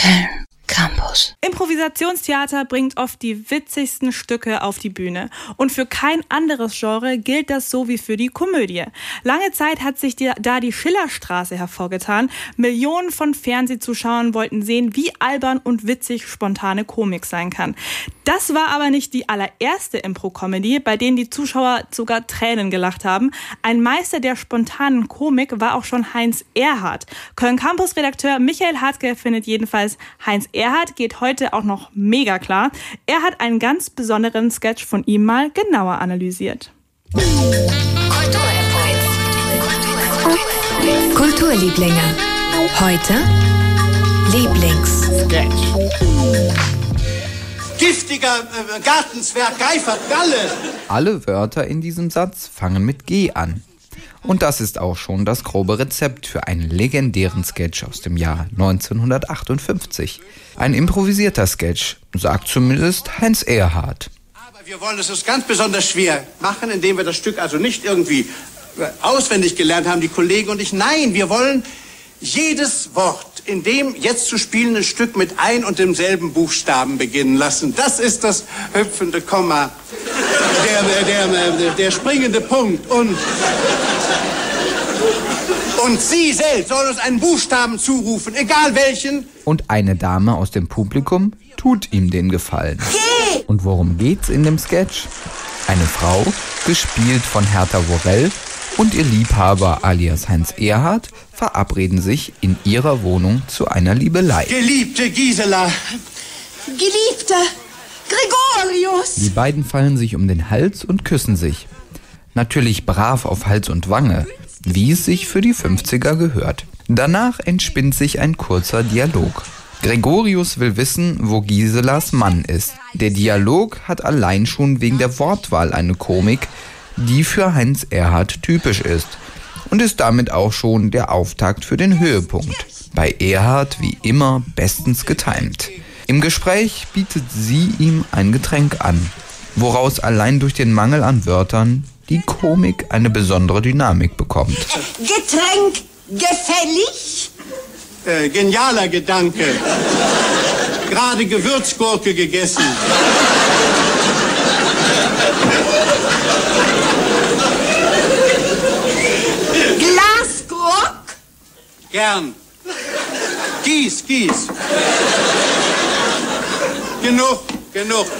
Film Campus. Improvisationstheater bringt oft die witzigsten Stücke auf die Bühne. Und für kein anderes Genre gilt das so wie für die Komödie. Lange Zeit hat sich da die Schillerstraße hervorgetan. Millionen von Fernsehzuschauern wollten sehen, wie albern und witzig spontane Komik sein kann. Das war aber nicht die allererste Impro-Comedy, bei denen die Zuschauer sogar Tränen gelacht haben. Ein Meister der spontanen Komik war auch schon Heinz Erhardt. Köln-Campus-Redakteur Michael Hartke findet jedenfalls, Heinz Erhardt geht heute auch noch mega klar. Er hat einen ganz besonderen Sketch von ihm mal genauer analysiert. Kulturlieblinge. Heute Lieblingssketch. Giftiger Gartenzwerg geifert Galle. Alle Wörter in diesem Satz fangen mit G an. Und das ist auch schon das grobe Rezept für einen legendären Sketch aus dem Jahr 1958. Ein improvisierter Sketch, sagt zumindest Heinz Erhardt. Aber wir wollen es uns ganz besonders schwer machen, indem wir das Stück also nicht irgendwie auswendig gelernt haben, die Kollegen und ich. Nein, wir wollen jedes Wort in dem jetzt zu spielenden Stück mit ein und demselben Buchstaben beginnen lassen. Das ist das hüpfende Komma, der springende Punkt. Und Sie selbst sollen uns einen Buchstaben zurufen, egal welchen. Und eine Dame aus dem Publikum tut ihm den Gefallen. Und worum geht's in dem Sketch? Eine Frau, gespielt von Hertha Worrell, und ihr Liebhaber alias Heinz Erhardt verabreden sich in ihrer Wohnung zu einer Liebelei. Geliebte Gisela. Geliebter Gregorius. Die beiden fallen sich um den Hals und küssen sich. Natürlich brav auf Hals und Wange, wie es sich für die 50er gehört. Danach entspinnt sich ein kurzer Dialog. Gregorius will wissen, wo Giselas Mann ist. Der Dialog hat allein schon wegen der Wortwahl eine Komik, die für Heinz Erhardt typisch ist und ist damit auch schon der Auftakt für den Höhepunkt. Bei Erhardt wie immer bestens getimt. Im Gespräch bietet sie ihm ein Getränk an, woraus allein durch den Mangel an Wörtern die Komik eine besondere Dynamik bekommt. Getränk gefällig? Genialer Gedanke. Gerade Gewürzgurke gegessen. Glasgurk? Gern. Gieß. Genug.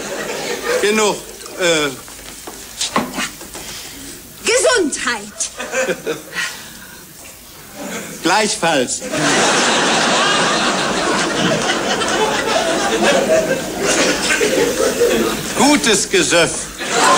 Gesundheit. Gleichfalls. Gutes Gesöff.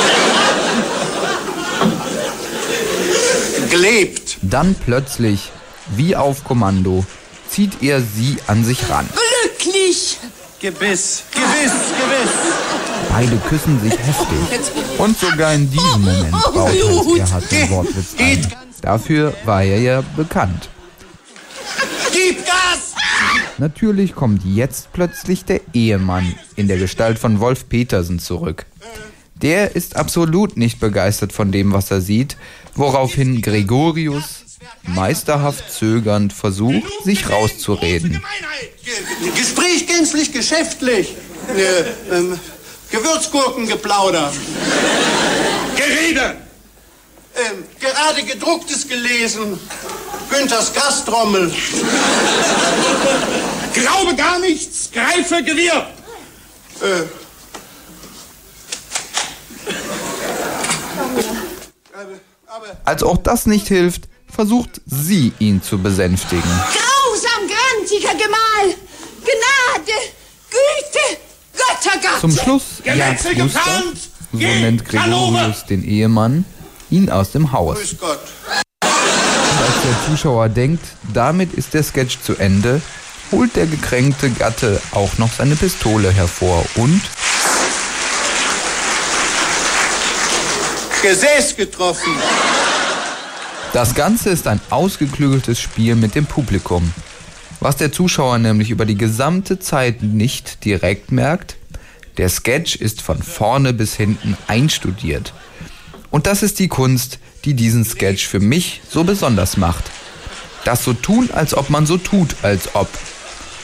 Gelebt. Dann plötzlich, wie auf Kommando, zieht er sie an sich ran. Glücklich. Gewiss. Beide küssen sich heftig. Und sogar in diesem Moment baut Heinz Erhardt den Wortwitz ein. Dafür war er ja bekannt. Gib Gas! Natürlich kommt jetzt plötzlich der Ehemann in der Gestalt von Wolf Petersen zurück. Der ist absolut nicht begeistert von dem, was er sieht, woraufhin Gregorius meisterhaft zögernd versucht, sich rauszureden. Gespräch gänzlich geschäftlich. Gewürzgurkengeplauder. Gerede! Gerade gedrucktes gelesen. Günthers Gastrommel. Glaube gar nichts, greife Gewirr! Als auch das nicht hilft, versucht sie ihn zu besänftigen. Grausam grantiger Gemahl. Gnade, Güte, Göttergott. Zum Schluss jagt Gustav, so nennt Gregorius den Ehemann, ihn aus dem Haus. Grüß Gott. Und als der Zuschauer denkt, damit ist der Sketch zu Ende, holt der gekränkte Gatte auch noch seine Pistole hervor und Gesäß getroffen. das Ganze ist ein ausgeklügeltes Spiel mit dem Publikum. Was der Zuschauer nämlich über die gesamte Zeit nicht direkt merkt, der Sketch ist von vorne bis hinten einstudiert. Und das ist die Kunst, die diesen Sketch für mich so besonders macht. Das so tun, als ob man so tut, als ob.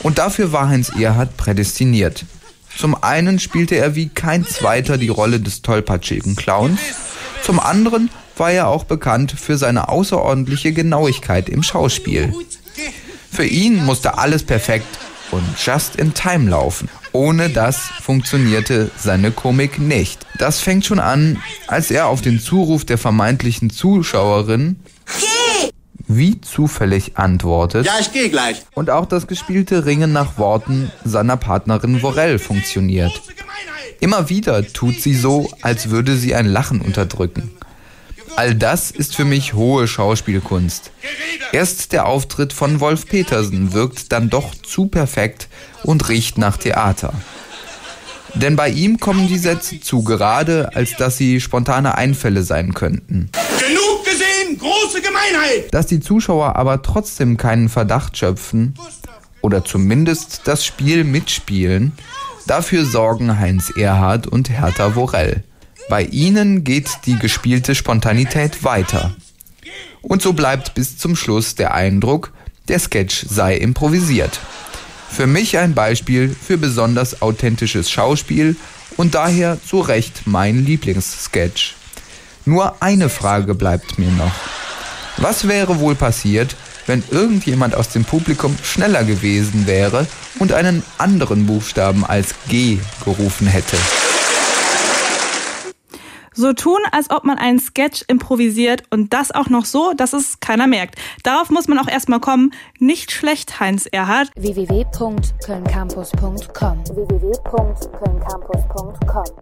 Und dafür war Heinz Erhardt prädestiniert. Zum einen spielte er wie kein zweiter die Rolle des tollpatschigen Clowns, zum anderen war er auch bekannt für seine außerordentliche Genauigkeit im Schauspiel. Für ihn musste alles perfekt und just in time laufen. Ohne das funktionierte seine Komik nicht. Das fängt schon an, als er auf den Zuruf der vermeintlichen Zuschauerin wie zufällig antwortet. Ja, ich gehe gleich. Und auch das gespielte Ringen nach Worten seiner Partnerin Worrell funktioniert. Immer wieder tut sie so, als würde sie ein Lachen unterdrücken. All das ist für mich hohe Schauspielkunst. Erst der Auftritt von Wolf Petersen wirkt dann doch zu perfekt und riecht nach Theater. Denn bei ihm kommen die Sätze zu gerade, als dass sie spontane Einfälle sein könnten. Genug gesehen, große Gemeinheit! Dass die Zuschauer aber trotzdem keinen Verdacht schöpfen oder zumindest das Spiel mitspielen, dafür sorgen Heinz Erhardt und Hertha Worrell. Bei ihnen geht die gespielte Spontanität weiter. Und so bleibt bis zum Schluss der Eindruck, der Sketch sei improvisiert. Für mich ein Beispiel für besonders authentisches Schauspiel und daher zu Recht mein Lieblingssketch. Nur eine Frage bleibt mir noch. Was wäre wohl passiert, wenn irgendjemand aus dem Publikum schneller gewesen wäre und einen anderen Buchstaben als G gerufen hätte? So tun, als ob man einen Sketch improvisiert und das auch noch so, dass es keiner merkt. Darauf muss man auch erstmal kommen. Nicht schlecht, Heinz Erhardt. www.kölncampus.com